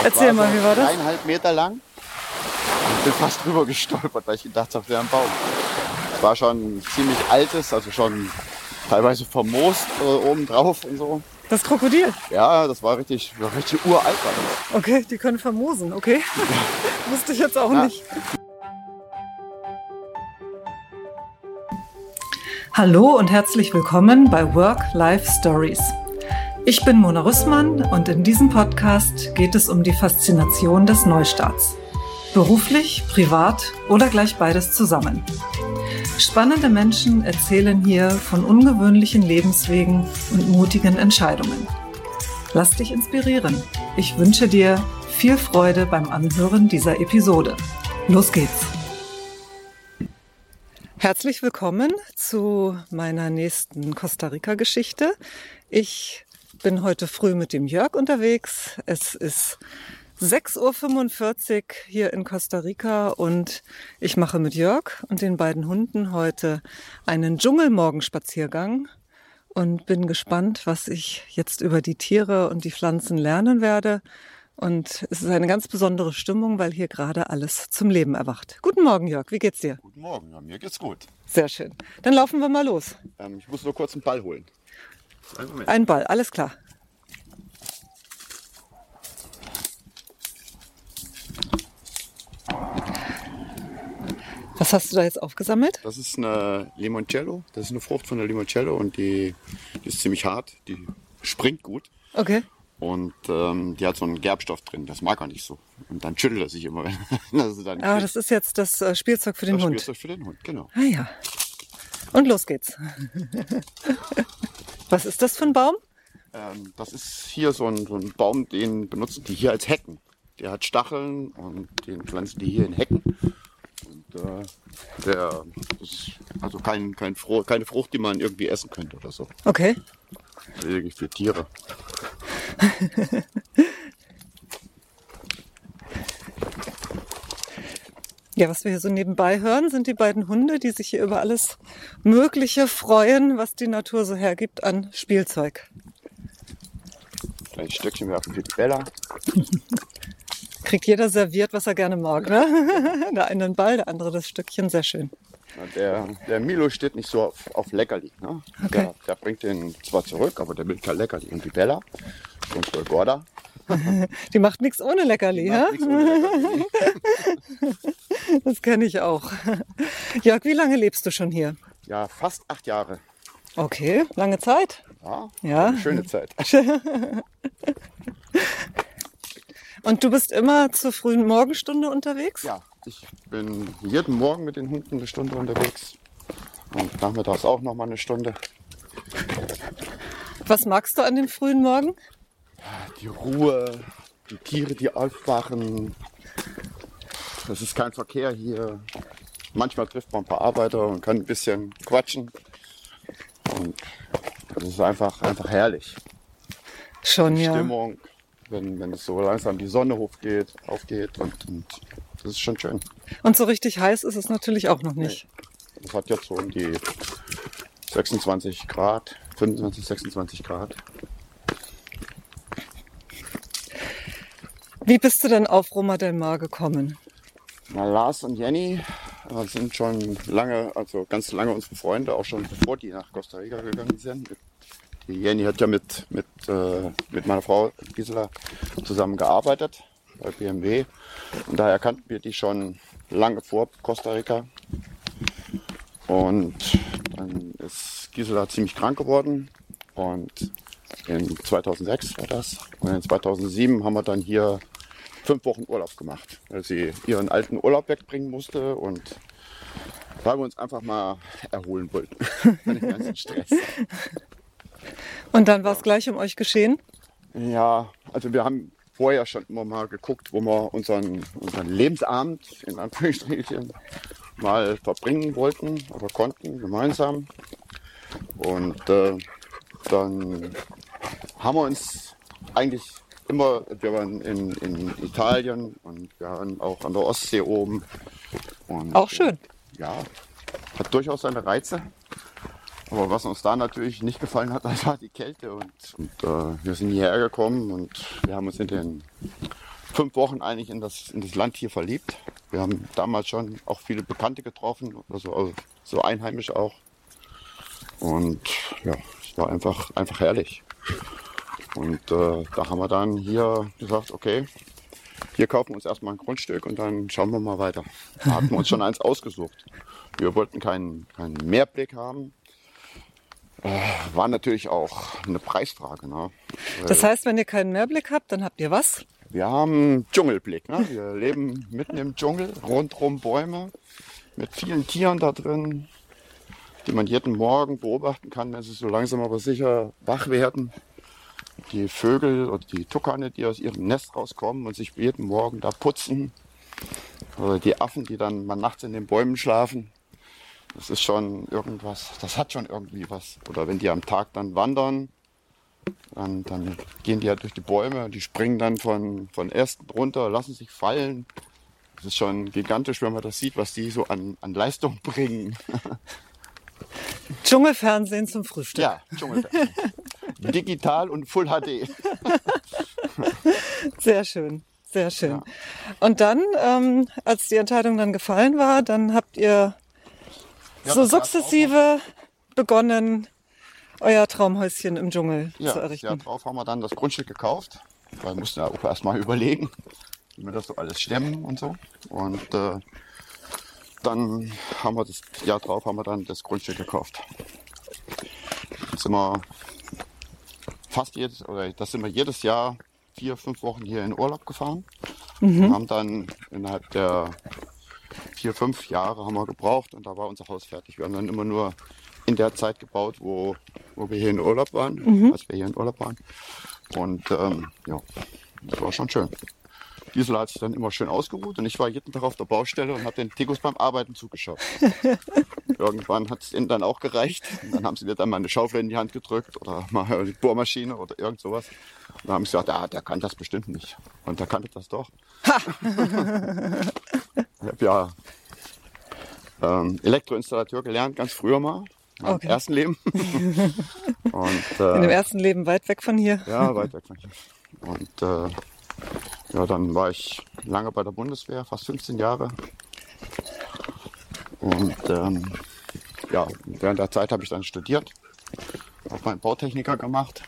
Erzähl mal, wie war das? 3,5 Meter lang. Ich bin fast drüber gestolpert, weil ich gedacht habe, es wäre ein Baum. Es war schon ziemlich altes, also schon teilweise vermoost oben drauf und so. Das Krokodil? Ja, das war richtig uralt. War das. Okay, die können vermoosen, okay? Wusste ich jetzt auch nicht. Hallo und herzlich willkommen bei Work-Life Stories. Ich bin Mona Rüssmann und in diesem Podcast geht es um die Faszination des Neustarts. Beruflich, privat oder gleich beides zusammen. Spannende Menschen erzählen hier von ungewöhnlichen Lebenswegen und mutigen Entscheidungen. Lass dich inspirieren. Ich wünsche dir viel Freude beim Anhören dieser Episode. Los geht's! Herzlich willkommen zu meiner nächsten Costa Rica-Geschichte. Ich bin heute früh mit dem Jörg unterwegs. Es ist 6:45 Uhr hier in Costa Rica und ich mache mit Jörg und den beiden Hunden heute einen Dschungelmorgenspaziergang und bin gespannt, was ich jetzt über die Tiere und die Pflanzen lernen werde. Und es ist eine ganz besondere Stimmung, weil hier gerade alles zum Leben erwacht. Guten Morgen, Jörg, wie geht's dir? Guten Morgen, ja, mir geht's gut. Sehr schön. Dann laufen wir mal los. Ich muss nur kurz einen Ball holen. Ein Ball, alles klar. Was hast du da jetzt aufgesammelt? Das ist eine Limoncello. Das ist eine Frucht von der Limoncello und die ist ziemlich hart. Die springt gut. Okay. Und die hat so einen Gerbstoff drin. Das mag er nicht so. Und dann schüttelt er sich immer, wenn er sie dann Ah, das ist jetzt das Spielzeug für den das Hund. Spielzeug für den Hund, genau. Ah ja. Und los geht's. Was ist das für ein Baum? Das ist hier so ein Baum, den benutzen die hier als Hecken. Der hat Stacheln und den pflanzen die hier in Hecken. Und das ist also keine Frucht, die man irgendwie essen könnte oder so. Okay. Lediglich für Tiere. Ja, was wir hier so nebenbei hören, sind die beiden Hunde, die sich hier über alles Mögliche freuen, was die Natur so hergibt an Spielzeug. Kleines Stückchen werfen für die Bella. Kriegt jeder serviert, was er gerne mag, ne? Der eine den Ball, der andere das Stückchen, sehr schön. Der Milo steht nicht so auf Leckerli. Ne? Okay. Der bringt den zwar zurück, aber der will kein Leckerli. Und die Bella, unsere Gorda, Die macht nichts ohne Leckerli, macht ja? nichts ohne Leckerli. Das kenne ich auch. Jörg, wie lange lebst du schon hier? Ja, fast 8 Jahre. Okay, lange Zeit. Ja. Eine schöne Zeit. Und du bist immer zur frühen Morgenstunde unterwegs? Ja, ich bin jeden Morgen mit den Hunden eine Stunde unterwegs. Und nachmittags auch noch mal eine Stunde. Was magst du an dem frühen Morgen? Die Ruhe, die Tiere, die aufwachen. Es ist kein Verkehr hier. Manchmal trifft man ein paar Arbeiter und kann ein bisschen quatschen. Und das ist einfach herrlich. Schon, Die ja. Stimmung, wenn es so langsam die Sonne aufgeht und das ist schon schön. Und so richtig heiß ist es natürlich auch noch nicht. Es hat jetzt so um die 26 Grad, 25, 26 Grad. Wie bist du denn auf Roma del Mar gekommen? Na, Lars und Jenny sind schon lange, also ganz lange unsere Freunde, auch schon bevor die nach Costa Rica gegangen sind. Die Jenny hat ja mit meiner Frau Gisela zusammen gearbeitet bei BMW. Und daher kannten wir die schon lange vor Costa Rica. Und dann ist Gisela ziemlich krank geworden. Und in 2006 war das. Und in 2007 haben wir dann hier 5 Wochen Urlaub gemacht, weil sie ihren alten Urlaub wegbringen musste und weil wir uns einfach mal erholen wollten von dem ganzen Stress. Und dann war es gleich um euch geschehen? Ja, also wir haben vorher schon immer mal geguckt, wo wir unseren Lebensabend in Anführungsstrichen mal verbringen wollten oder konnten, gemeinsam. Und dann haben wir uns eigentlich immer, wir waren in Italien und wir waren auch an der Ostsee oben. Und, Auch schön. Ja, hat durchaus seine Reize. Aber was uns da natürlich nicht gefallen hat, das war die Kälte. Und wir sind hierher gekommen und wir haben uns in den 5 Wochen eigentlich in das Land hier verliebt. Wir haben damals schon auch viele Bekannte getroffen, also so einheimisch auch. Und ja, es war einfach herrlich. Und da haben wir dann hier gesagt, okay, hier kaufen wir uns erstmal ein Grundstück und dann schauen wir mal weiter. Da hatten wir uns schon eins ausgesucht. Wir wollten keinen Mehrblick haben. War natürlich auch eine Preisfrage. Ne? Das heißt, wenn ihr keinen Mehrblick habt, dann habt ihr was? Wir haben Dschungelblick. Ne? Wir leben mitten im Dschungel, rundherum Bäume mit vielen Tieren da drin, die man jeden Morgen beobachten kann, wenn sie so langsam aber sicher wach werden. Die Vögel oder die Tukane, die aus ihrem Nest rauskommen und sich jeden Morgen da putzen. Oder die Affen, die dann mal nachts in den Bäumen schlafen. Das ist schon irgendwas, das hat schon irgendwie was. Oder wenn die am Tag dann wandern, dann gehen die ja durch die Bäume, die springen dann von Ästen runter, lassen sich fallen. Das ist schon gigantisch, wenn man das sieht, was die so an Leistung bringen. Dschungelfernsehen zum Frühstück. Ja, Dschungelfernsehen. Digital und Full HD. Sehr schön, sehr schön. Ja. Und dann, als die Entscheidung dann gefallen war, dann habt ihr so sukzessive begonnen, euer Traumhäuschen im Dschungel zu Ja, errichten. darauf haben wir dann das Grundstück gekauft. Weil wir mussten ja auch erstmal überlegen, wie wir das so alles stemmen und so. Und dann haben wir das Jahr drauf haben wir dann das Grundstück gekauft. Jetzt sind wir sind wir jedes Jahr 4-5 Wochen hier in Urlaub gefahren. Und haben dann innerhalb der 4-5 Jahre haben wir gebraucht und da war unser Haus fertig. Wir haben dann immer nur in der Zeit gebaut, wo wir hier in Urlaub waren, als wir hier in Urlaub waren. Und ja, das war schon schön. Gisela hat sich dann immer schön ausgeruht und ich war jeden Tag auf der Baustelle und habe den Tigos beim Arbeiten zugeschaut. Irgendwann hat es ihnen dann auch gereicht. Und dann haben sie mir dann mal eine Schaufel in die Hand gedrückt oder mal eine Bohrmaschine oder irgend sowas. Und dann haben sie gesagt, der kann das bestimmt nicht. Und der kannte das doch. Ich habe ja Elektroinstallateur gelernt, ganz früher mal. Im ersten Leben. Und, in dem ersten Leben weit weg von hier. Ja, weit weg von hier. Und ja, dann war ich lange bei der Bundeswehr, fast 15 Jahre. Und ja, während der Zeit habe ich dann studiert, habe meinen Bautechniker gemacht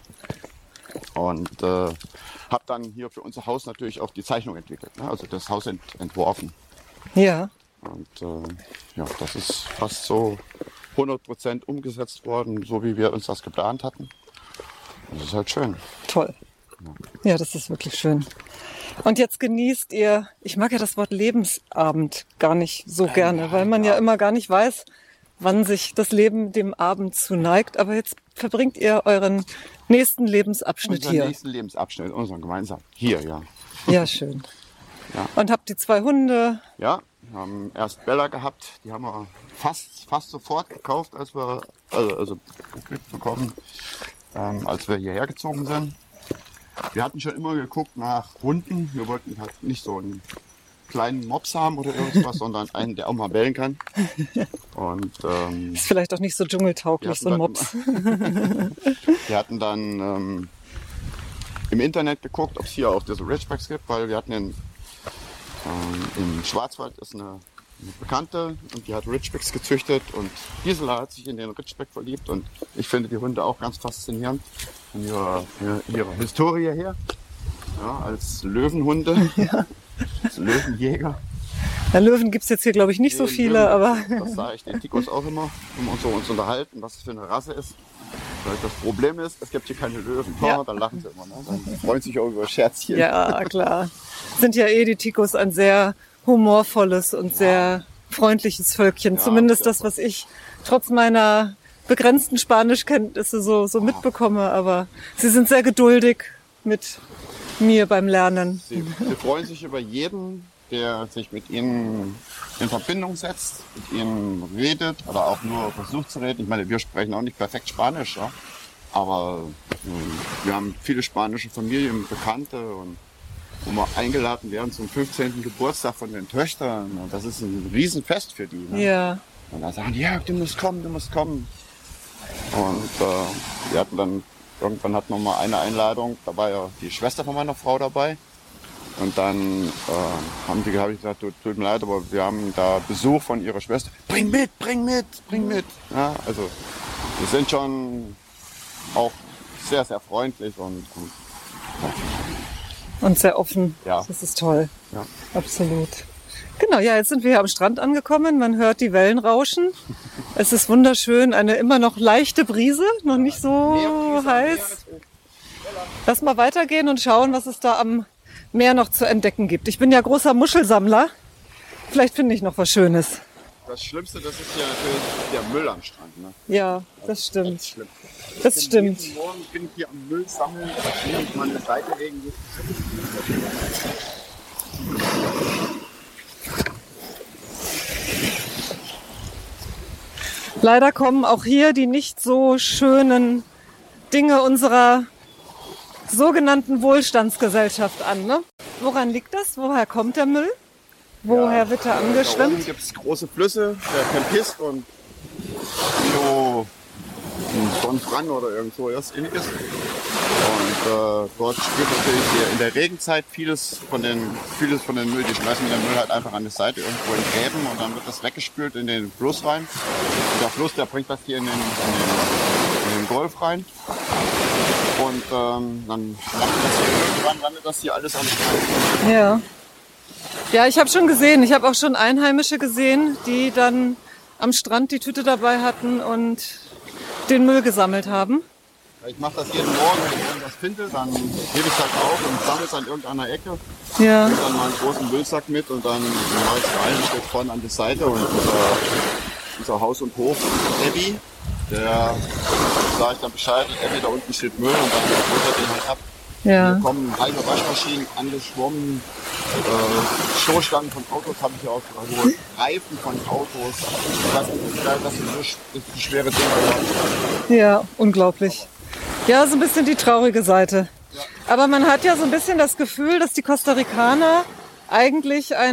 und habe dann hier für unser Haus natürlich auch die Zeichnung entwickelt, ne? Also das Haus entworfen. Ja. Und ja, das ist fast so 100% umgesetzt worden, so wie wir uns das geplant hatten. Das ist halt schön. Toll. Ja, das ist wirklich schön. Und jetzt genießt ihr, ich mag ja das Wort Lebensabend gar nicht so gerne, weil man ja immer gar nicht weiß, wann sich das Leben dem Abend zuneigt. Aber jetzt verbringt ihr euren nächsten Lebensabschnitt hier. Unseren nächsten Lebensabschnitt, unseren gemeinsam. Hier, ja. Ja, schön. Ja. Und habt die 2 Hunde? Ja, wir haben erst Bella gehabt, die haben wir fast sofort gekauft, als wir gekriegt bekommen, als wir hierher gezogen sind. Wir hatten schon immer geguckt nach Hunden. Wir wollten halt nicht so einen kleinen Mops haben oder irgendwas, sondern einen, der auch mal bellen kann. Und Ist vielleicht auch nicht so dschungeltauglich, so ein Mops. Wir hatten dann im Internet geguckt, ob es hier auch diese Ridgebacks gibt, weil wir hatten im Schwarzwald ist eine Bekannte und die hat Ridgebacks gezüchtet und Gisela hat sich in den Ridgeback verliebt und ich finde die Hunde auch ganz faszinierend von ihrer Historie her, ja, als Löwenhunde, als Löwenjäger. Ja, Löwen gibt es jetzt hier glaube ich nicht so viele, Löwen, aber... Das sage ich den Ticos auch immer, wenn wir uns unterhalten, was es für eine Rasse ist. Weil das Problem ist, es gibt hier keine Löwen. Ja. Da lachen sie immer. Ne? Dann freuen sich auch über Scherzchen. Ja, klar. Sind ja die Ticos ein sehr humorvolles und sehr freundliches Völkchen. Ja, Zumindest sehr das, was ich trotz meiner begrenzten Spanischkenntnisse so mitbekomme. Aber sie sind sehr geduldig mit mir beim Lernen. Sie freuen sich über jeden, der sich mit ihnen in Verbindung setzt, mit ihnen redet oder auch nur versucht zu reden. Ich meine, wir sprechen auch nicht perfekt Spanisch, ja? Aber wir haben viele spanische Familien, Bekannte und wo wir eingeladen werden zum 15. Geburtstag von den Töchtern. Und das ist ein Riesenfest für die. Ne? Ja. Und dann sagen die, ja, du musst kommen. Und wir hatten dann, irgendwann hatten wir mal eine Einladung, da war ja die Schwester von meiner Frau dabei. Und dann habe ich gesagt, tut mir leid, aber wir haben da Besuch von ihrer Schwester. Bring mit, bring mit, bring mit. Ja, also wir sind schon auch sehr, sehr freundlich und sehr offen. Ja. Das ist toll. Ja. Absolut. Genau, ja, jetzt sind wir hier am Strand angekommen. Man hört die Wellen rauschen. Es ist wunderschön. Eine immer noch leichte Brise, noch nicht so heiß. Lass mal weitergehen und schauen, was es da am Meer noch zu entdecken gibt. Ich bin ja großer Muschelsammler. Vielleicht finde ich noch was Schönes. Das Schlimmste, das ist ja natürlich der Müll am Strand. Ne? Ja, das stimmt. Schlimm. Das stimmt. Jeden Morgen bin ich hier am Müll sammeln, und meine Seite legen. Leider kommen auch hier die nicht so schönen Dinge unserer sogenannten Wohlstandsgesellschaft an. Ne? Woran liegt das? Woher kommt der Müll? Woher wird er Da angeschwemmt? oben gibt es große Flüsse, der Kempis und so Sonnenfrann oder irgend so was ähnliches. Und dort spürt natürlich in der Regenzeit vieles von den Müll. Die schmeißen den Müll halt einfach an die Seite irgendwo in Gräben und dann wird das weggespült in den Fluss rein. Und der Fluss, der bringt das hier in den Golf rein. Und dann landet das hier alles am Strand. Ja. Ja, ich habe schon gesehen. Ich habe auch schon Einheimische gesehen, die dann am Strand die Tüte dabei hatten und den Müll gesammelt haben. Ich mache das jeden Morgen, wenn ich irgendwas finde, dann hebe ich es halt auf und sammle es an irgendeiner Ecke. Ja. Und dann mal einen großen Müllsack mit und dann mache ich es rein, steht vorne an die Seite und unser Haus- und Hof, Abby, der sage ich dann Bescheid, Abby, da unten steht Müll und dann holt er den halt ab. Ja. Hier kommen halbe Waschmaschinen angeschwommen, Stoßstangen von Autos habe ich auch geholt, Reifen von Autos, das sind so schwere Dinge. Ja, unglaublich. Ja, so ein bisschen die traurige Seite. Aber man hat ja so ein bisschen das Gefühl, dass die Costa Ricaner eigentlich ein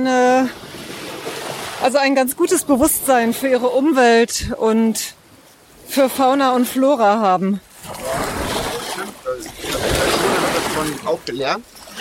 ganz gutes Bewusstsein für ihre Umwelt und für Fauna und Flora haben. Stimmt, in der Schule wird das schon auch gelernt.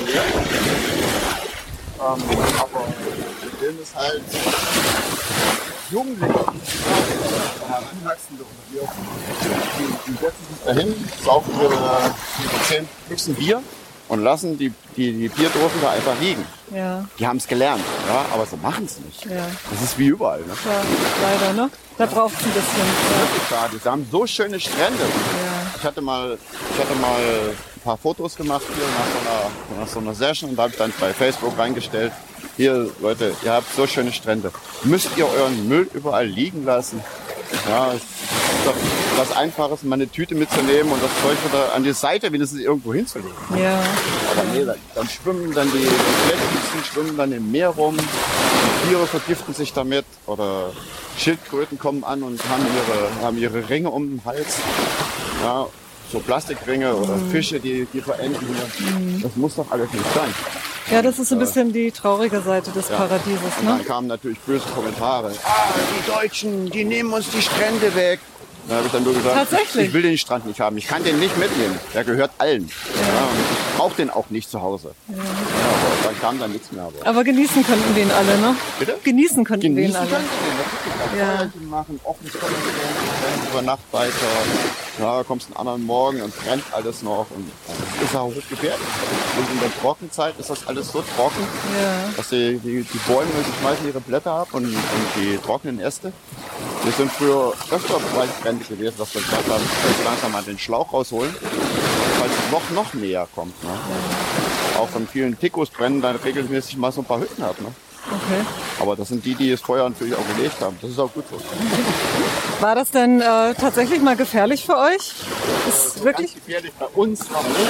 Aber wir sehen es halt Jugendliche, Heranwachsende und wir, die setzen sich dahin, saufen ihre 10 Büchsen Bier und lassen die Bierdosen da einfach liegen. Ja, Die haben es gelernt, ja, aber sie machen es nicht. ja, Das ist wie überall. Ne? klar, leider, ne? Da braucht es ein bisschen. Wirklich schade. Sie haben so schöne Strände. Ja. Ich hatte mal ein paar Fotos gemacht hier nach so einer Session und da habe ich dann bei Facebook reingestellt. Hier, Leute, ihr habt so schöne Strände. Müsst ihr euren Müll überall liegen lassen? Ja, es ist doch was Einfaches, mal eine Tüte mitzunehmen und das Zeug wieder an die Seite wenigstens irgendwo hinzulegen. Ja. Aber nee, dann schwimmen dann die Flechtfüchsen schwimmen dann im Meer rum, die Tiere vergiften sich damit oder Schildkröten kommen an und haben ihre Ringe um den Hals. Ja, so Plastikringe oder Fische, die verenden hier. Das muss doch alles nicht sein. Ja, das ist ein bisschen die traurige Seite des Paradieses, Und ne? dann kamen natürlich böse Kommentare. Die Deutschen, die nehmen uns die Strände weg. Da habe ich dann nur gesagt, Tatsächlich? ich will den Strand nicht haben. Ich kann den nicht mitnehmen. Der gehört allen. Ja, und ich brauche den auch nicht zu Hause. Ja, aber dann kam dann nichts mehr. Aber genießen könnten wir ihn alle, ne? Bitte? Genießen könnten wir ihn Genießen alle. können Sie den. Ja. Feuerchen machen, offenes Feuerchen, über Nacht weiter. Ja, kommst einen anderen Morgen und brennt alles noch. Und das ist auch hochgefährlich. Und in der Trockenzeit ist das alles so trocken, Ja. dass die Bäume, die schmeißen ihre Blätter ab und die trockenen Äste. Wir sind früher öfter bei Brände gewesen, dass wir gesagt haben, wir langsam mal den Schlauch rausholen, weil es noch näher kommt. Ne? Auch von vielen Ticos brennen dann regelmäßig mal so ein paar Hütten ab. Ne? Okay. Aber das sind die das Feuer natürlich auch gelegt haben. Das ist auch gut so. War das denn tatsächlich mal gefährlich für euch? Ist wirklich? Ganz gefährlich bei uns noch nicht.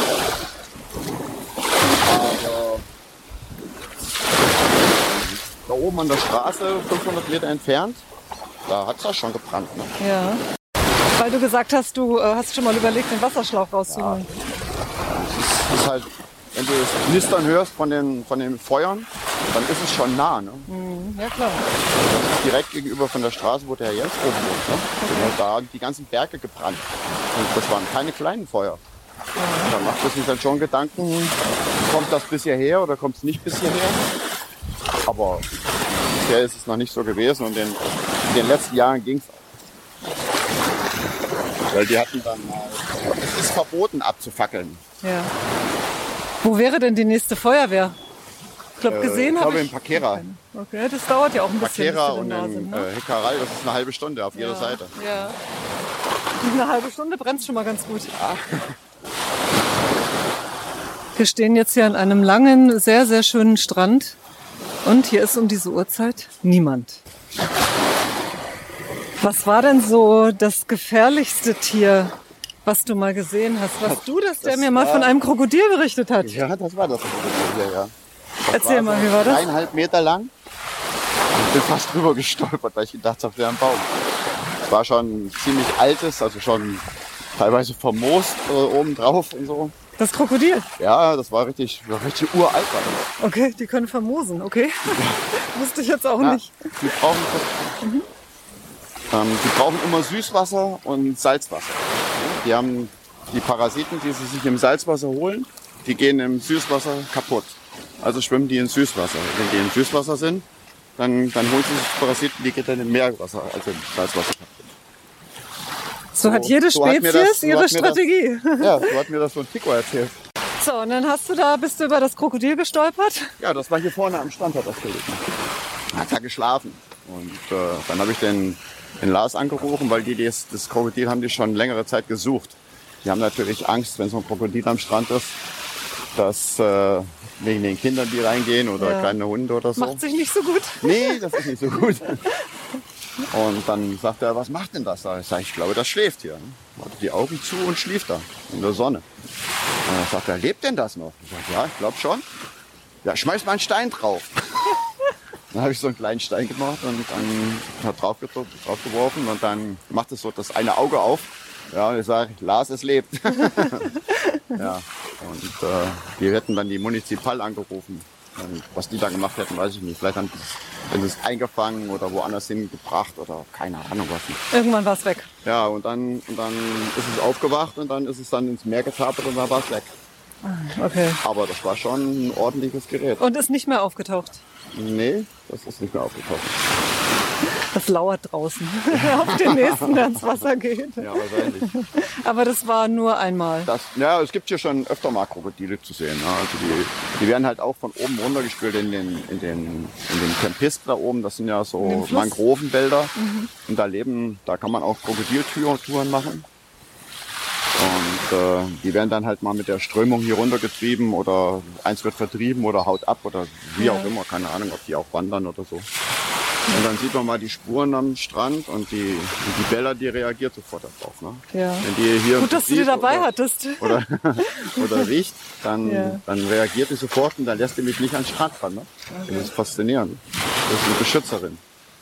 Aber da oben an der Straße, 500 Meter entfernt, da hat es ja schon gebrannt. Ne? Ja. Weil du gesagt hast, du hast schon mal überlegt, den Wasserschlauch rauszuholen. Das ist halt, wenn du das Knistern hörst von den Feuern, dann ist es schon nah. Ne? Ja, klar. Das ist direkt gegenüber von der Straße, wo der Herr Jens oben wohnt. Ne? Da haben die ganzen Berge gebrannt. Und das waren keine kleinen Feuer. Da macht man sich dann schon Gedanken, kommt das bis hierher oder kommt es nicht bis hierher. Aber bisher ist es noch nicht so gewesen und in den letzten Jahren ging es. Weil die hatten dann mal, es ist verboten abzufackeln. Ja. Wo wäre denn die nächste Feuerwehr? Ich glaube, gesehen habe ich. In Paquera. Okay, das dauert ja auch ein bisschen. Paquera bis und da in sind, ne? Hickeral, das ist eine halbe Stunde auf jeder Seite. Ja. Eine halbe Stunde brennt schon mal ganz gut. Ja. Wir stehen jetzt hier an einem langen, sehr, sehr schönen Strand. Und hier ist um diese Uhrzeit niemand. Was war denn so das gefährlichste Tier, was du mal gesehen hast? Warst du das, der mir mal von einem Krokodil berichtet hat? Ja, das war das Krokodil, ja. Erzähl mal, wie war das? 3,5 Meter lang. Ich bin fast drüber gestolpert, weil ich gedacht habe, wäre ein Baum. Es war schon ziemlich altes, also schon teilweise vermoost oben drauf und so. Das Krokodil? Ja, das war richtig uralt. War das. Okay, die können vermoosen, okay. Wusste ich jetzt auch nicht. Die brauchen immer Süßwasser und Salzwasser. Die haben die Parasiten, die sie sich im Salzwasser holen, die gehen im Süßwasser kaputt. Also schwimmen die in Süßwasser. Wenn die in Süßwasser sind, dann holen sie sich Parasiten, die geht dann im Meerwasser, also im Salzwasser kaputt. So hat jede Spezies ihre Strategie. Ja, so hat mir das so ein Tico erzählt. So, und dann bist du über das Krokodil gestolpert? Ja, das war hier vorne am Strand, hat das gelegen. Hat da geschlafen. Und dann habe ich den Lars angerufen, weil das Krokodil haben die schon längere Zeit gesucht. Die haben natürlich Angst, wenn so ein Krokodil am Strand ist, dass wegen den Kindern, die reingehen oder kleine Hunde oder so. Macht sich nicht so gut. Nee, das ist nicht so gut. Und dann sagt er, was macht denn das da? Ich sage, ich glaube, das schläft hier. Macht die Augen zu und schlief da in der Sonne. Und dann sagt er, lebt denn das noch? Ich sage, ja, ich glaube schon. Ja, schmeiß mal einen Stein drauf. Dann habe ich so einen kleinen Stein gemacht und dann draufgeworfen und dann macht es so das eine Auge auf. Ja, und ich sage, Lars, es lebt. Ja, und die hätten dann die Municipal angerufen. Und was die da gemacht hätten, weiß ich nicht. Vielleicht haben sie es eingefangen oder woanders hingebracht oder keine Ahnung was. Irgendwann war es weg. Ja, und dann ist es aufgewacht und dann ist es dann ins Meer getapert und dann war es weg. Okay. Aber das war schon ein ordentliches Gerät. Und ist nicht mehr aufgetaucht? Nee, das ist nicht mehr aufgetaucht. Das lauert draußen auf den nächsten, der ins Wasser geht. Ja, wahrscheinlich. Aber das war nur einmal. Ja, es gibt hier schon öfter mal Krokodile zu sehen. Ja. Also die werden halt auch von oben runtergespült in den Kempisk da oben. Das sind ja so Mangrovenwälder. Und da kann man auch Krokodiltouren machen. Und die werden dann halt mal mit der Strömung hier runtergetrieben oder eins wird vertrieben oder haut ab oder wie auch immer. Keine Ahnung, ob die auch wandern oder so. Und dann sieht man mal die Spuren am Strand und die Bella, die reagiert sofort darauf. Ne? Ja. Wenn die hier gut, dass du die dabei hattest. Oder riecht, dann reagiert die sofort und dann lässt die mich nicht an den Strand ran. Ne? Okay. Das ist faszinierend. Das ist eine Beschützerin.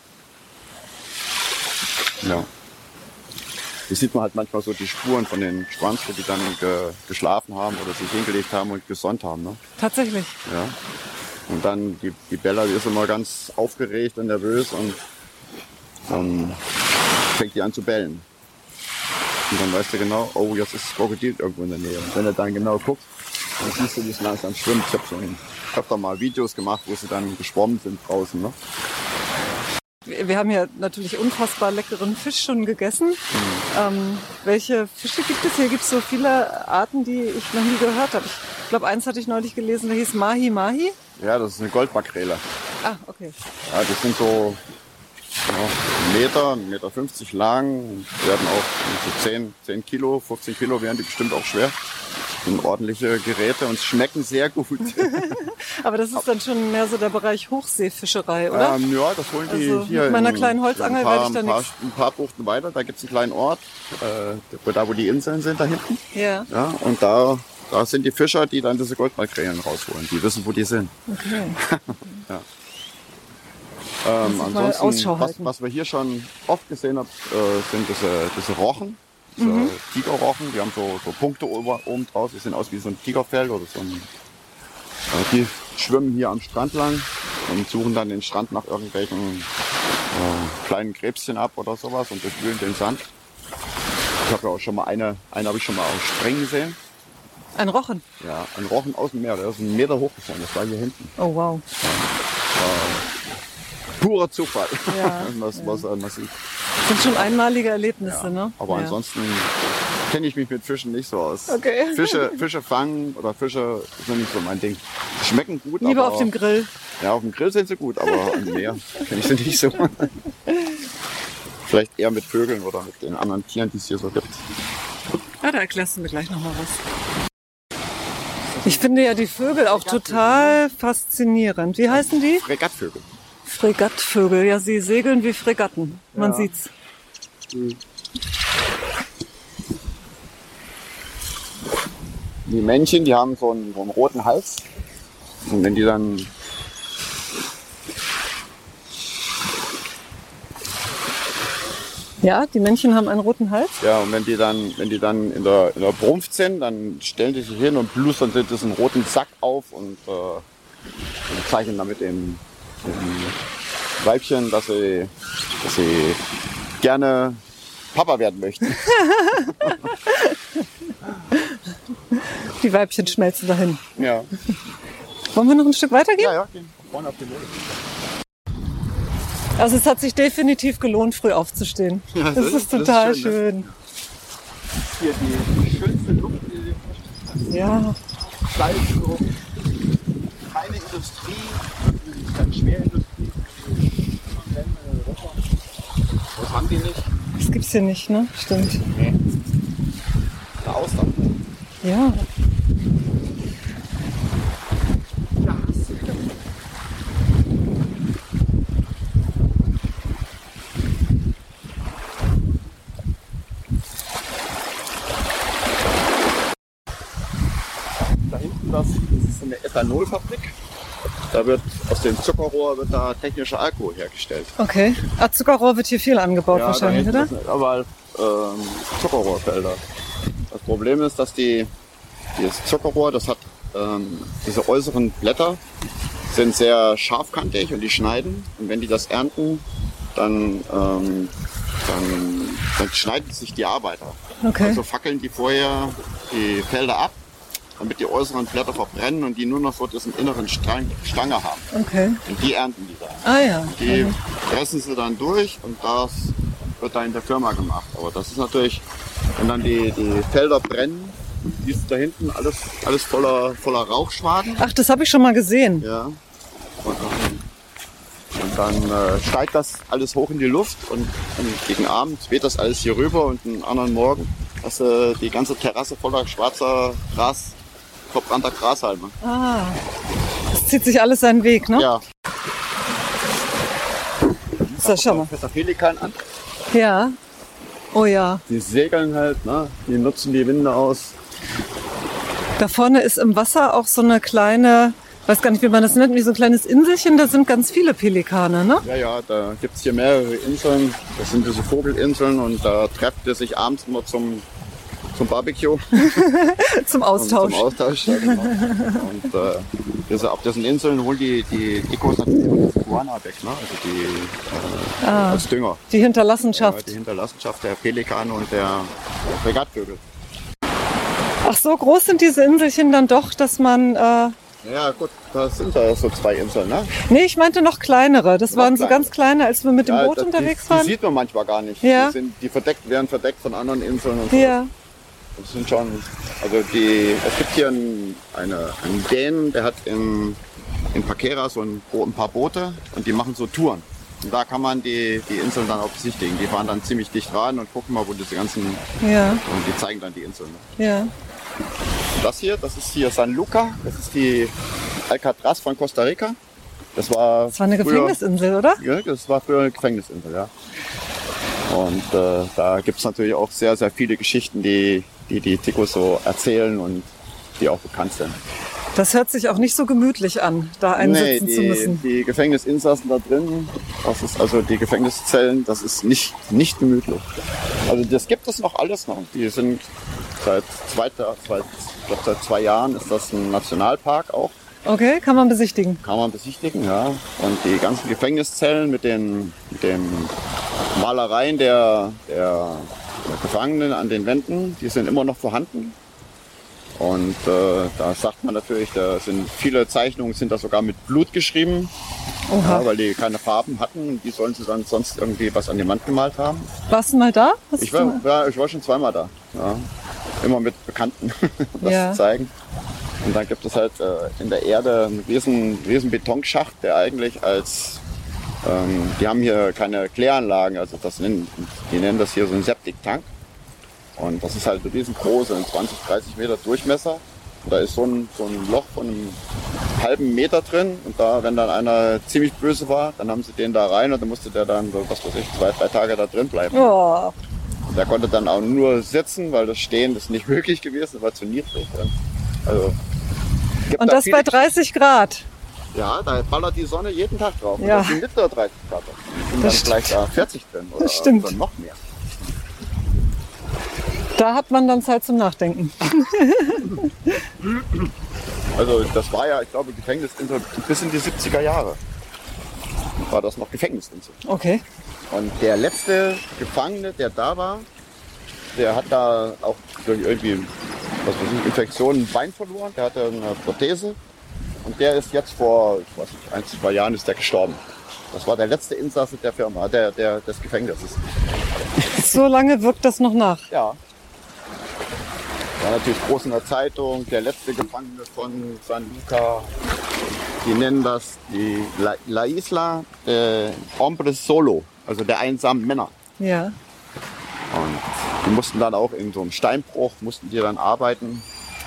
Ja. Hier sieht man halt manchmal so die Spuren von den Schwanz, wo die dann geschlafen haben oder sich hingelegt haben und gesonnt haben. Ne? Tatsächlich? Ja. Und dann die Bella, die ist immer ganz aufgeregt und nervös und dann fängt die an zu bellen. Und dann weißt du genau, oh, jetzt ist das Krokodil irgendwo in der Nähe. Und wenn du dann genau guckst, dann siehst du, wie es langsam schwimmt. Ich habe schon öfter mal Videos gemacht, wo sie dann geschwommen sind draußen. Ne? Wir haben ja natürlich unfassbar leckeren Fisch schon gegessen. Welche Fische gibt es? Hier gibt es so viele Arten, die ich noch nie gehört habe. Ich glaube, eins hatte ich neulich gelesen, der hieß Mahi Mahi. Ja, das ist eine Goldmakrele. Ah, okay. Ja, die sind so 1,50 Meter lang, werden auch so 10 Kilo, 15 Kilo werden die bestimmt auch schwer. Das sind ordentliche Geräte und schmecken sehr gut. Aber das ist dann schon mehr so der Bereich Hochseefischerei, oder? Ja, das holen die also hier. Mit meiner kleinen Holzangel werde ich da nichts. Ein paar Buchten weiter, da gibt es einen kleinen Ort, da wo die Inseln sind, da hinten. Ja. Ja, und da sind die Fischer, die dann diese Goldmakrelen rausholen. Die wissen, wo die sind. Okay. Ja. Ansonsten, was wir hier schon oft gesehen haben, sind diese Rochen, diese Tigerrochen. Die haben so Punkte oben drauf. Die sehen aus wie so ein Tigerfell oder so ein. Die schwimmen hier am Strand lang und suchen dann den Strand nach irgendwelchen kleinen Krebschen ab oder sowas und durchwühlen den Sand. Ich habe ja auch schon mal eine habe ich schon mal aus Streng gesehen. Ein Rochen. Ja, ein Rochen aus dem Meer. Der ist 1 Meter hochgefallen. Das war hier hinten. Oh wow. Purer Zufall. Ja, was sieht. Das sind schon einmalige Erlebnisse, ne? Aber ansonsten kenne ich mich mit Fischen nicht so aus. Okay. Fische fangen oder Fische sind nicht so mein Ding. Die schmecken gut, Lieber aber auf dem Grill. Ja, auf dem Grill sind sie gut, aber im Meer kenne ich sie nicht so. Vielleicht eher mit Vögeln oder mit den anderen Tieren, die es hier so gibt. Ja, da erklärst du mir gleich nochmal was. Ich finde ja die Vögel auch total faszinierend. Wie heißen die? Fregattvögel. Fregattvögel. Ja, sie segeln wie Fregatten. Man sieht's. Die Männchen, die haben so einen roten Hals. Und wenn die dann Ja, die Männchen haben einen roten Hals. Ja, und wenn die dann in der Brunft sind, dann stellen die sich hin und plustern sich diesen roten Sack auf und zeichnen damit dem Weibchen, dass sie gerne Papa werden möchten. Die Weibchen schmelzen dahin. Ja. Wollen wir noch ein Stück weitergehen? Ja, gehen vorne auf den Boden. Also es hat sich definitiv gelohnt, früh aufzustehen. Ja, das ist total schön. Ne? Hier die schönste Luft, die Ja. Salzluft, keine Industrie, keine Schwerindustrie. Das haben die nicht. Das gibt's hier nicht, ne? Stimmt. Nee. Eine Austern. Ja. Da hinten das ist eine Ethanolfabrik. Da wird aus dem Zuckerrohr technischer Alkohol hergestellt. Okay. Zuckerrohr wird hier viel angebaut wahrscheinlich, oder? Das sind überall Zuckerrohrfelder. Das Problem ist, dass dieses Zuckerrohr, das hat diese äußeren Blätter sind sehr scharfkantig und die schneiden. Und wenn die das ernten, dann schneiden sich die Arbeiter. Okay. Also fackeln die vorher die Felder ab, damit die äußeren Blätter verbrennen und die nur noch so diesen inneren Stange haben. Okay. Und die ernten die dann. Ah ja. Die pressen sie dann durch und das wird dann in der Firma gemacht. Aber das ist natürlich, wenn dann die Felder brennen, siehst du da hinten alles voller Rauchschwaden. Ach, das habe ich schon mal gesehen. Ja. Und dann steigt das alles hoch in die Luft und gegen Abend weht das alles hier rüber und einen anderen Morgen hast du die ganze Terrasse voller schwarzer Gras, verbrannter Grashalme. Ah. Das zieht sich alles seinen Weg, ne? Ja. So, schau mal. Das ist der Pelikan an. Ja. Oh ja. Die segeln halt, ne? Die nutzen die Winde aus. Da vorne ist im Wasser auch so eine kleine, weiß gar nicht, wie man das nennt, wie so ein kleines Inselchen. Da sind ganz viele Pelikane, ne? Ja, da gibt es hier mehrere Inseln. Das sind diese Vogelinseln und da trefft ihr sich abends immer zum Barbecue. Zum Austausch. Zum Austausch, ja, genau. Und auf diesen Inseln holen die Dicos natürlich das Guana weg, ne? Also als Dünger. Die Hinterlassenschaft. Ja, die Hinterlassenschaft der Pelikane und der Fregattvögel. Ach, so groß sind diese Inselchen dann doch, dass man... Ja gut, das sind da so 2 Inseln, ne? Nee, ich meinte noch kleinere. Das waren so ganz kleine, als wir mit dem Boot unterwegs waren. Die sieht man manchmal gar nicht. Ja. Die werden verdeckt von anderen Inseln und so. Ja. Das sind schon, also es gibt hier einen Dänen, der hat in Pakera so ein paar Boote und die machen so Touren. Und da kann man die Inseln dann auch besichtigen. Die fahren dann ziemlich dicht ran und gucken mal, wo diese ganzen, Ja. und die zeigen dann die Inseln. Ja. Das ist hier San Luca, das ist die Alcatraz von Costa Rica. Das war eine Gefängnisinsel, oder? Ja, das war früher eine Gefängnisinsel, ja. Und da gibt es natürlich auch sehr, sehr viele Geschichten, die Ticos so erzählen und die auch bekannt sind. Das hört sich auch nicht so gemütlich an, da einsitzen zu müssen. Die Gefängnisinsassen da drin, das ist also die Gefängniszellen, das ist nicht gemütlich. Also das gibt es noch alles noch. Die sind seit 2 Jahren ist das ein Nationalpark auch. Okay, kann man besichtigen. Kann man besichtigen, ja. Und die ganzen Gefängniszellen mit den Malereien der Gefangenen an den Wänden, die sind immer noch vorhanden. Und da sagt man natürlich, da sind viele Zeichnungen sind da sogar mit Blut geschrieben, ja, weil die keine Farben hatten. Die sollen sie dann sonst irgendwie was an die Wand gemalt haben. Warst du mal da? Ich war schon zweimal da. Ja. Immer mit Bekannten das zu zeigen. Und dann gibt es halt in der Erde einen riesen Betonschacht, der eigentlich als die haben hier keine Kläranlagen, also die nennen das hier so einen Septiktank. Und das ist halt riesengroß, 20, 30 Meter Durchmesser. Und da ist so ein Loch von einem halben Meter drin. Und da, wenn dann einer ziemlich böse war, dann haben sie den da rein und dann musste der dann, so, was weiß ich, 2, 3 Tage da drin bleiben. Oh. Der konnte dann auch nur sitzen, weil das Stehen ist nicht möglich gewesen, war zu niedrig. Also, und das bei 30 Grad? Ja, da ballert die Sonne jeden Tag drauf. Ja. Und das sind nicht nur 30 Grad. Und dann vielleicht da 40 drin oder noch mehr. Da hat man dann Zeit zum Nachdenken. Also das war ja, ich glaube, Gefängnis bis in die 70er Jahre. War das noch Gefängnisinseln. Okay. Und der letzte Gefangene, der da war, der hat da auch durch irgendwie, was weiß ich, Infektionen ein Bein verloren. Der hatte eine Prothese. Und der ist jetzt vor, ich weiß nicht, 1, 2 Jahren ist der gestorben. Das war der letzte Insasse der Firma, des Gefängnisses. So lange wirkt das noch nach? Ja. War natürlich groß in der Zeitung, der letzte Gefangene von San Luca. Die nennen das die La Isla Hombres Solo, also der einsamen Männer. Ja. Und die mussten dann auch in so einem Steinbruch, mussten die dann arbeiten.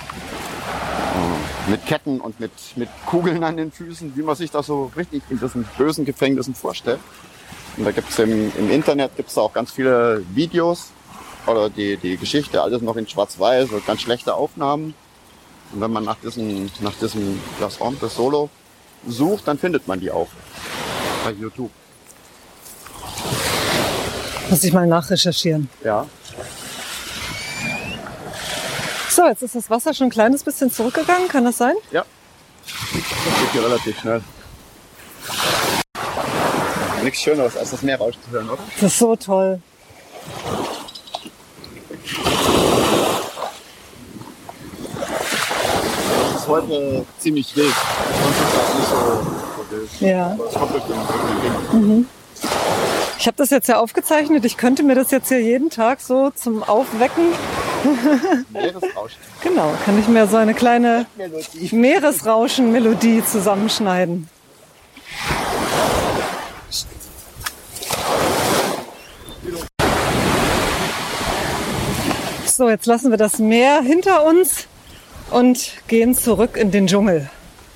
Mit Ketten und mit Kugeln an den Füßen, wie man sich das so richtig in diesen bösen Gefängnissen vorstellt. Und da gibt's im Internet gibt's auch ganz viele Videos oder die Geschichte, alles noch in Schwarz-Weiß, so ganz schlechte Aufnahmen. Und wenn man nach diesem Las Hombres Solo sucht, dann findet man die auch bei YouTube. Muss ich mal nachrecherchieren. Ja. So, jetzt ist das Wasser schon ein kleines bisschen zurückgegangen, kann das sein? Ja, das geht hier relativ schnell. Nichts Schöneres, als das Meer rauschen zu hören, oder? Das ist so toll. Es ist heute ziemlich wild. Sonst ist das nicht so wild. Ja. Aber es kommt durch den Wind. Ich habe das jetzt ja aufgezeichnet. Ich könnte mir das jetzt hier jeden Tag so zum Aufwecken. Meeresrauschen. Genau, kann ich mir so eine kleine Meeresrauschen-Melodie zusammenschneiden. So, jetzt lassen wir das Meer hinter uns und gehen zurück in den Dschungel.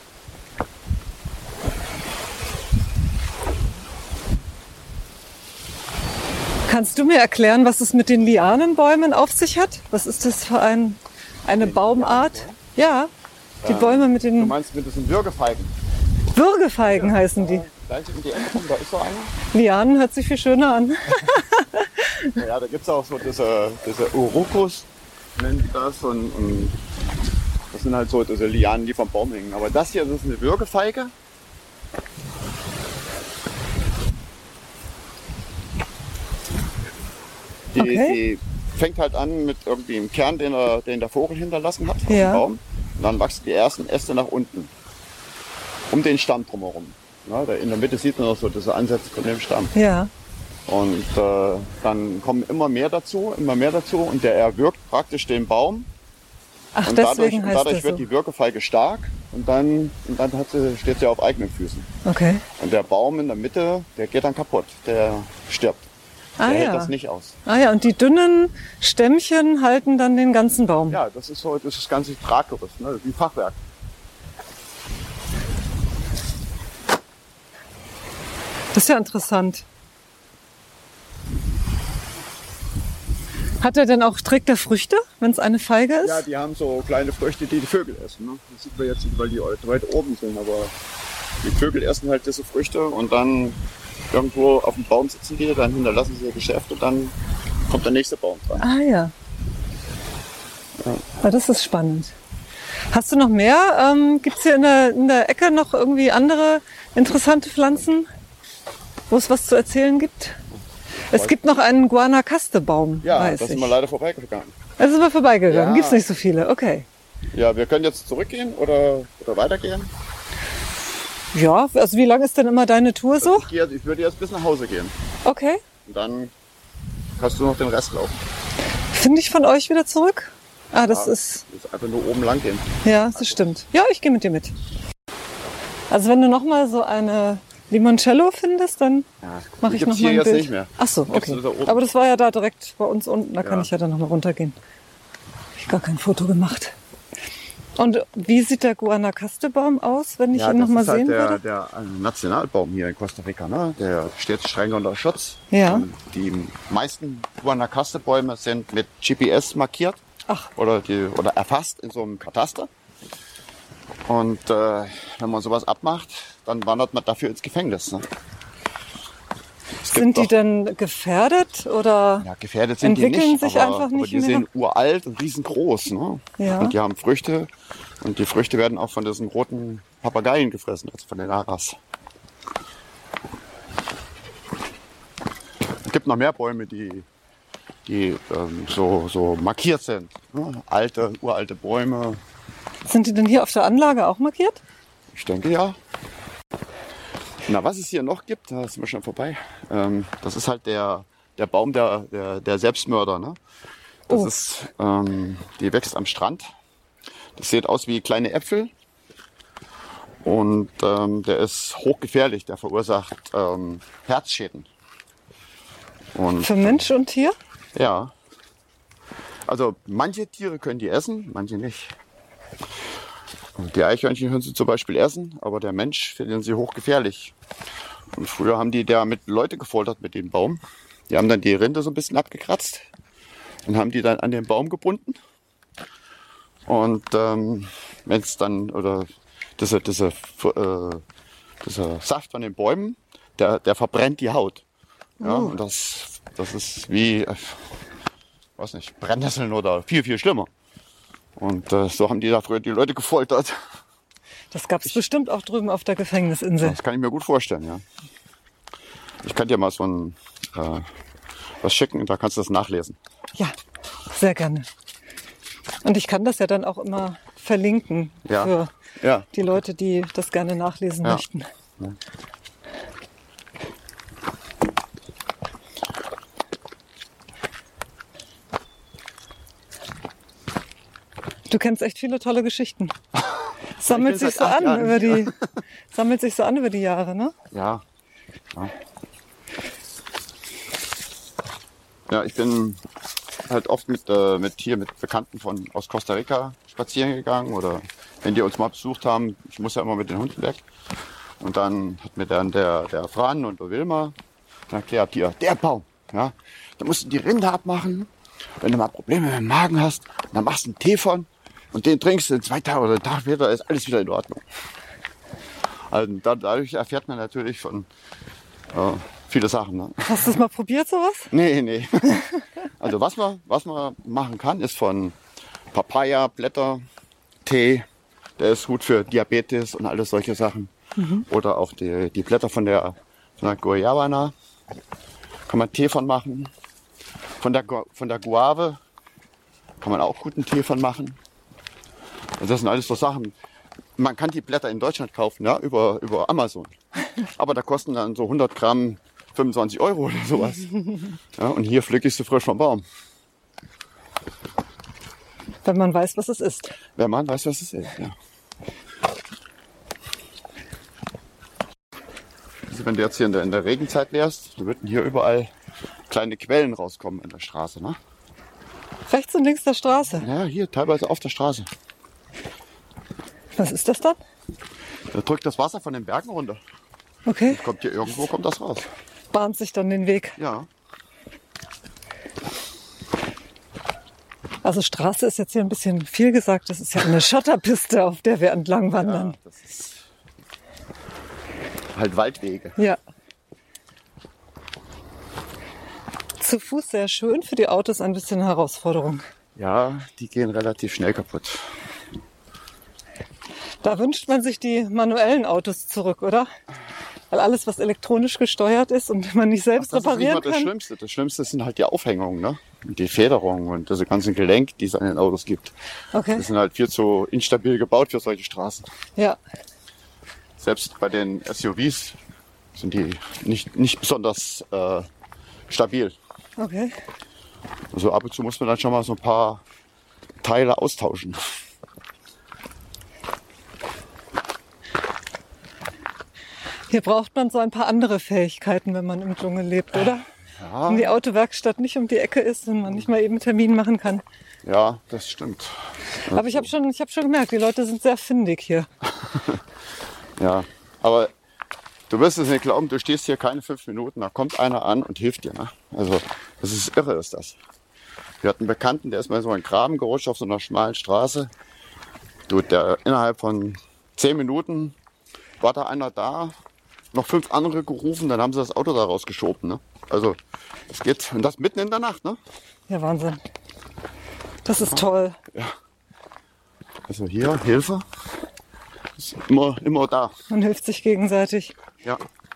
Kannst du mir erklären, was es mit den Lianenbäumen auf sich hat? Was ist das für eine Baumart? Ja, die Bäume mit Du den meinst mit diesen Würgefeigen? Würgefeigen heißen die. Gleich in die Ecke rum, da ist so einer. Lianen hört sich viel schöner an. Ja, da gibt es auch so diese Urukus, nennen die das. Und das sind halt so diese Lianen, die vom Baum hängen. Aber das hier, das ist eine Würgefeige. Die fängt halt an mit irgendwie einem Kern, den der Vogel hinterlassen hat auf dem Baum. Und dann wachsen die ersten Äste nach unten. Um den Stamm drumherum. Ja, in der Mitte sieht man noch so diese Ansätze von dem Stamm. Ja. Und dann kommen immer mehr dazu und der erwürgt praktisch den Baum. Ach, und deswegen dadurch wird so. die Würgefeige stark und dann steht sie auf eigenen Füßen. Okay. Und der Baum in der Mitte, der geht dann kaputt, der stirbt. Der hält das nicht aus. Ah ja, und die dünnen Stämmchen halten dann den ganzen Baum. Ja, das ist das ganze Traggerüst, ne? Wie Fachwerk. Das ist ja interessant. Trägt er Früchte, wenn es eine Feige ist? Ja, die haben so kleine Früchte, die Vögel essen. Ne? Das sieht man jetzt nicht, weil die weit oben sind, aber die Vögel essen halt diese Früchte und dann irgendwo auf dem Baum sitzen die, dann hinterlassen sie ihr Geschäft und dann kommt der nächste Baum dran. Ah ja. Ja, das ist spannend. Hast du noch mehr? Gibt es hier in der Ecke noch irgendwie andere interessante Pflanzen, wo es was zu erzählen gibt? Es gibt noch einen Guanacaste-Baum, Ja, weiß da sind ich. wir leider vorbeigegangen. Da sind wir vorbeigegangen. Ja. Gibt's nicht so viele, okay. Ja, wir können jetzt zurückgehen oder weitergehen. Ja, also wie lang ist denn immer deine Tour so? Ich würde jetzt bis nach Hause gehen. Okay. Und dann kannst du noch den Rest laufen. Finde ich von euch wieder zurück? Ah, das ist... Das ist einfach nur oben lang gehen. Ja, das stimmt. Ja, ich gehe mit dir mit. Also wenn du noch mal so eine Limoncello findest, dann mache ich noch mal ein jetzt Bild. Nicht mehr. Ach so, Gibt's okay. da oben. Aber das war ja da direkt bei uns unten. Da kann Ja. ich ja dann noch mal runtergehen. Hab ich gar kein Foto gemacht. Und wie sieht der Guanacaste-Baum aus, wenn ich ihn noch mal sehen würde? der Nationalbaum hier in Costa Rica. Ne? Der steht streng unter Schutz. Ja. Und die meisten Guanacaste-Bäume sind mit GPS markiert. Ach. Oder erfasst in so einem Kataster. Und wenn man sowas abmacht, dann wandert man dafür ins Gefängnis. Ne? Sind die denn gefährdet oder Ja, gefährdet sind die entwickeln nicht, sich aber, einfach nicht aber die mehr? sind uralt und riesengroß. Ne? Ja. Und die haben Früchte und die Früchte werden auch von diesen roten Papageien gefressen, also von den Aras. Es gibt noch mehr Bäume, die so markiert sind. Ne? Uralte Bäume. Sind die denn hier auf der Anlage auch markiert? Ich denke ja. Na, was es hier noch gibt, da sind wir schon vorbei. Das ist halt der Baum der Selbstmörder. Ne? Das Oh. ist, die wächst am Strand. Das sieht aus wie kleine Äpfel. Und der ist hochgefährlich. Der verursacht Herzschäden. Und Für Mensch und Tier? ja. Also manche Tiere können die essen, manche nicht. Und die Eichhörnchen können sie zum Beispiel essen, aber der Mensch findet sie hochgefährlich. Und früher haben die damit Leute gefoltert mit dem Baum. Die haben dann die Rinde so ein bisschen abgekratzt und haben die dann an den Baum gebunden. Und wenn es dann, oder dieser Saft von den Bäumen, der verbrennt die Haut. Ja, und das ist wie, weiß nicht, Brennnesseln oder viel, viel schlimmer. Und so haben die da früher die Leute gefoltert. Das gab es bestimmt auch drüben auf der Gefängnisinsel. Das kann ich mir gut vorstellen, ja. Ich kann dir mal so ein was schicken, da kannst du das nachlesen. Ja, sehr gerne. Und ich kann das ja dann auch immer verlinken Ja. für Ja. die Leute, die das gerne nachlesen Ja. möchten. Ja. Du kennst echt viele tolle Geschichten. Sammelt Ich bin sich so seit 8 an Jahren. sammelt sich so an über die Jahre, ne? Ja. Ja, ich bin halt oft mit Bekannten aus Costa Rica spazieren gegangen oder wenn die uns mal besucht haben, ich muss ja immer mit den Hunden weg. Und dann hat mir dann der Fran und der Wilma dann erklärt, der Baum, ja, da musst du die Rinde abmachen. Wenn du mal Probleme mit dem Magen hast, dann machst du einen Tee von und den trinkst du in 2 Tagen oder einen Tag später, ist alles wieder in Ordnung. Also dadurch erfährt man natürlich von viele Sachen. Ne? Hast du es mal probiert, sowas? Nee. Also was man machen kann, ist von Papaya, Blätter, Tee. Der ist gut für Diabetes und alles solche Sachen. Oder auch die Blätter von der Guayabana. Kann man Tee von machen. Von der Guave kann man auch guten Tee von machen. Also das sind alles so Sachen. Man kann die Blätter in Deutschland kaufen, ja, über Amazon. Aber da kosten dann so 100 Gramm 25 Euro oder sowas. Ja, und hier pflücke ich sie frisch vom Baum. Wenn man weiß, was es ist. Wenn man weiß, was es ist, ja. Also wenn du jetzt hier in der Regenzeit wärst, dann würden hier überall kleine Quellen rauskommen in der Straße. Ne? Rechts und links der Straße. Ja, hier teilweise auf der Straße. Was ist das dann? Da drückt das Wasser von den Bergen runter. Okay. Kommt hier irgendwo, kommt das raus. Bahnt sich dann den Weg. Ja. Also Straße ist jetzt hier ein bisschen viel gesagt. Das ist ja eine Schotterpiste, auf der wir entlang Ja, wandern. das ist halt Waldwege. Ja. Zu Fuß sehr schön, für die Autos ein bisschen eine Herausforderung. Ja, die gehen relativ schnell kaputt. Da wünscht man sich die manuellen Autos zurück, oder? Weil alles, was elektronisch gesteuert ist und man nicht selbst reparieren kann. Das ist nicht mal das Schlimmste. Das Schlimmste sind halt die Aufhängungen, ne? Und die Federung und diese ganzen Gelenke, die es an den Autos gibt. Okay. Die sind halt viel zu instabil gebaut für solche Straßen. Ja. Selbst bei den SUVs sind die nicht besonders stabil. Okay. Also ab und zu muss man dann schon mal so ein paar Teile austauschen. Hier braucht man so ein paar andere Fähigkeiten, wenn man im Dschungel lebt, oder? Ja. Wenn die Autowerkstatt nicht um die Ecke ist und man nicht mal eben einen Termin machen kann. Ja, das stimmt. Aber ich habe schon gemerkt, die Leute sind sehr findig hier. Ja, aber du wirst es nicht glauben, du stehst hier keine 5 Minuten, da kommt einer an und hilft dir. Ne? Also das ist irre, ist das. Wir hatten einen Bekannten, der ist mal so in einen Graben gerutscht auf so einer schmalen Straße. Der innerhalb von 10 Minuten war da einer da, noch 5 andere gerufen, dann haben sie das Auto da rausgeschoben. Ne? Also das geht, und das mitten in der Nacht. Ne? Ja, Wahnsinn. Das ist toll. Ja. Also hier, Hilfe, ist immer da. Man hilft sich gegenseitig. Ja.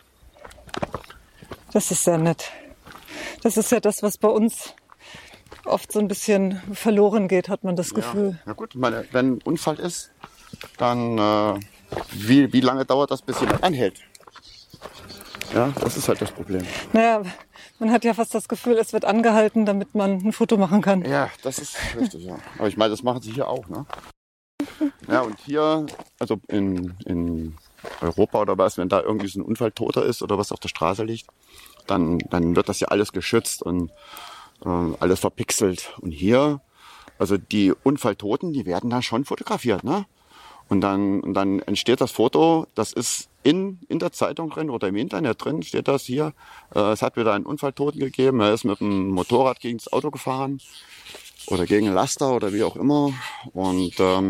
Das ist sehr nett. Das ist ja das, was bei uns oft so ein bisschen verloren geht, hat man das Gefühl. Ja gut, wenn ein Unfall ist, dann wie lange dauert das, bis jemand anhält? Ja, das ist halt das Problem. Naja, man hat ja fast das Gefühl, es wird angehalten, damit man ein Foto machen kann. Ja, das ist richtig, ja. Aber ich meine, das machen sie hier auch, ne? Ja, und hier, also in Europa oder was, wenn da irgendwie so ein Unfalltoter ist oder was auf der Straße liegt, dann wird das ja alles geschützt und alles verpixelt. Und hier, also die Unfalltoten, die werden da schon fotografiert, ne? Und dann entsteht das Foto, das ist in der Zeitung drin oder im Internet drin, steht das hier. Es hat wieder einen Unfalltoten gegeben, er ist mit dem Motorrad gegen das Auto gefahren oder gegen einen Laster oder wie auch immer. Und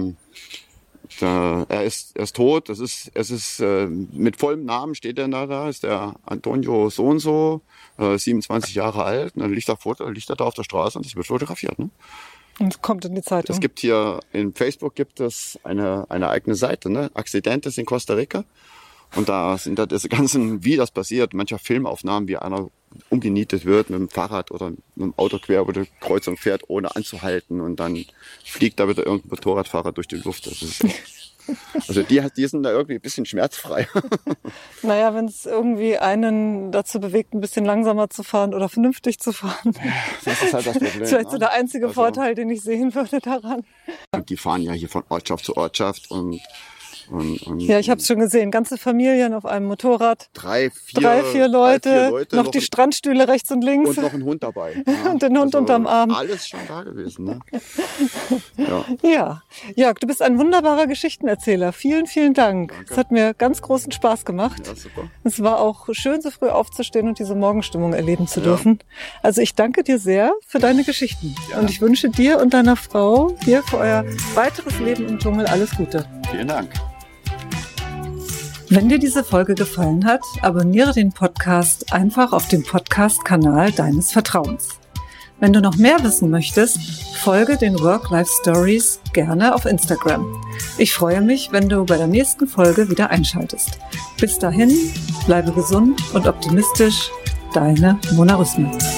er ist tot, es ist mit vollem Namen steht er da, ist der Antonio so und so, 27 Jahre alt. Und dann liegt er da auf der Straße und es wird fotografiert, ne? Und kommt in die Zeitung. Es gibt hier, in Facebook gibt es eine eigene Seite, ne? Accidentes in Costa Rica. Und da sind da diese ganzen, wie das passiert, mancher Filmaufnahmen, wie einer umgenietet wird mit dem Fahrrad oder mit dem Auto quer über die Kreuzung fährt, ohne anzuhalten. Und dann fliegt da wieder irgendein Motorradfahrer durch die Luft. Das ist, also die sind da irgendwie ein bisschen schmerzfrei. Naja, wenn es irgendwie einen dazu bewegt, ein bisschen langsamer zu fahren oder vernünftig zu fahren. Das ist halt das Problem. Das ist vielleicht so der einzige Vorteil, den ich sehen würde daran. Und die fahren ja hier von Ortschaft zu Ortschaft und ja, ich habe es schon gesehen. Ganze Familien auf einem Motorrad. Drei, 4 Leute. Noch die Strandstühle rechts und links. Und noch ein Hund dabei. Ja. Und den Hund unterm Arm. Alles schon da gewesen. Ne? Ja. Jörg, du bist ein wunderbarer Geschichtenerzähler. Vielen, vielen Dank. Danke. Es hat mir ganz großen Spaß gemacht. Ja, super. Es war auch schön, so früh aufzustehen und diese Morgenstimmung erleben zu dürfen. Also ich danke dir sehr für deine Geschichten. Ja. Und ich wünsche dir und deiner Frau hier für euer weiteres Leben im Dschungel alles Gute. Vielen Dank. Wenn dir diese Folge gefallen hat, abonniere den Podcast einfach auf dem Podcast-Kanal deines Vertrauens. Wenn du noch mehr wissen möchtest, folge den Work-Life-Stories gerne auf Instagram. Ich freue mich, wenn du bei der nächsten Folge wieder einschaltest. Bis dahin, bleibe gesund und optimistisch, deine Mona Rüssmann.